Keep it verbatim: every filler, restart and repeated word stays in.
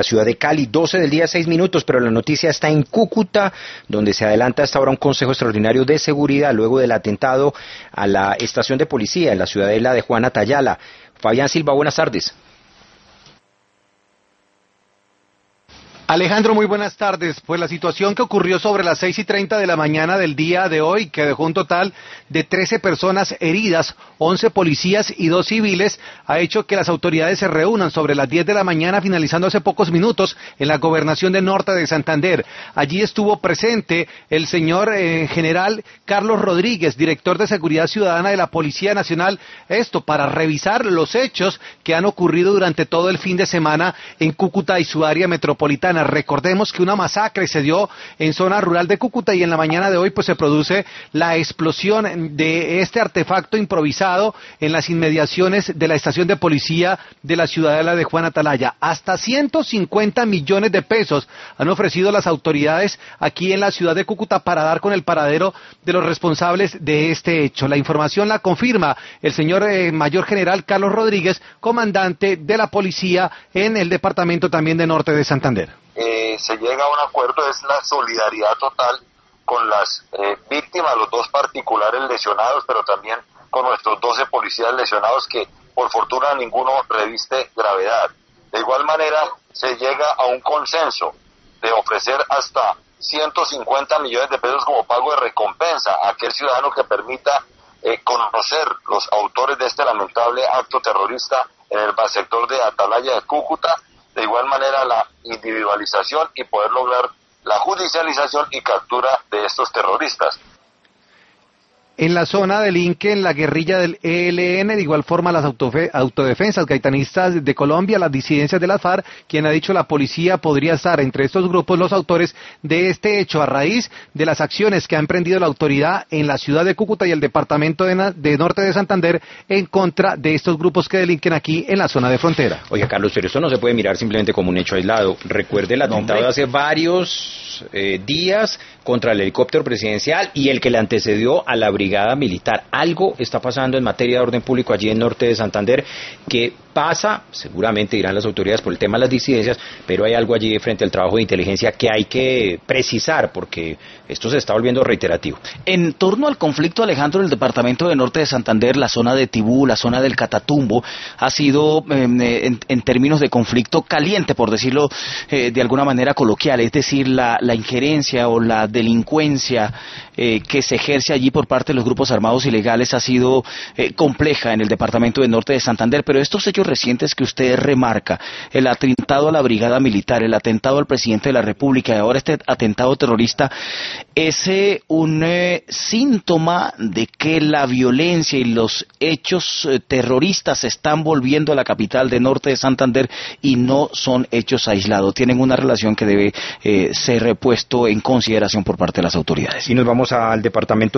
ciudad de Cali, doce del día, seis minutos, pero la noticia está en Cúcuta, donde se adelanta hasta ahora un consejo extraordinario de seguridad luego del atentado a la estación de policía en la ciudadela de Juan Atayala. Fabián Silva, buenas tardes. Alejandro, muy buenas tardes. Pues la situación que ocurrió sobre las seis y treinta de la mañana del día de hoy, que dejó un total de trece personas heridas, once policías y dos civiles, ha hecho que las autoridades se reúnan sobre las diez de la mañana, finalizando hace pocos minutos en la gobernación de Norte de Santander. Allí estuvo presente el señor eh, general Carlos Rodríguez, director de Seguridad Ciudadana de la Policía Nacional, esto para revisar los hechos que han ocurrido durante todo el fin de semana en Cúcuta y su área metropolitana. Recordemos que una masacre se dio en zona rural de Cúcuta y en la mañana de hoy pues se produce la explosión de este artefacto improvisado en las inmediaciones de la estación de policía de la ciudadela de Juan Atalaya. Hasta ciento cincuenta millones de pesos han ofrecido las autoridades aquí en la ciudad de Cúcuta para dar con el paradero de los responsables de este hecho. La información la confirma el señor eh, mayor general Carlos Rodríguez, comandante de la policía en el departamento también de Norte de Santander. Eh, se llega a un acuerdo, es la solidaridad total con las eh, víctimas, los dos particulares lesionados, pero también con nuestros doce policías lesionados que por fortuna ninguno reviste gravedad. De igual manera se llega a un consenso de ofrecer hasta ciento cincuenta millones de pesos como pago de recompensa a aquel ciudadano que permita eh, conocer los autores de este lamentable acto terrorista en el sector de Atalaya de Cúcuta. De igual manera la individualización y poder lograr la judicialización y captura de estos terroristas. En la zona del Inque, en la guerrilla del E L N, de igual forma las autofe- autodefensas gaitanistas de Colombia, las disidencias de las FARC, quien ha dicho la policía podría estar entre estos grupos los autores de este hecho a raíz de las acciones que ha emprendido la autoridad en la ciudad de Cúcuta y el departamento de, Na- de Norte de Santander en contra de estos grupos que delinquen aquí en la zona de frontera. Oiga, Carlos, pero esto no se puede mirar simplemente como un hecho aislado. Recuerde el atentado de hace varios eh, días contra el helicóptero presidencial y el que le antecedió a la brigada militar. Algo está pasando en materia de orden público allí en Norte de Santander que pasa, seguramente dirán las autoridades por el tema de las disidencias, pero hay algo allí frente al trabajo de inteligencia que hay que precisar porque esto se está volviendo reiterativo. En torno al conflicto, Alejandro, el departamento de Norte de Santander, la zona de Tibú, la zona del Catatumbo, ha sido eh, en, en términos de conflicto caliente, por decirlo eh, de alguna manera coloquial, es decir, la, la injerencia o la delincuencia eh, que se ejerce allí por parte de los grupos armados ilegales ha sido eh, compleja en el departamento de Norte de Santander, pero estos hechos recientes que usted remarca, el atentado a la brigada militar, el atentado al presidente de la República y ahora este atentado terrorista, ¿es eh, un eh, síntoma de que la violencia y los hechos eh, terroristas se están volviendo a la capital de Norte de Santander y no son hechos aislados? Tienen una relación que debe eh, ser puesto en consideración por parte de las autoridades. Y nos vamos al departamento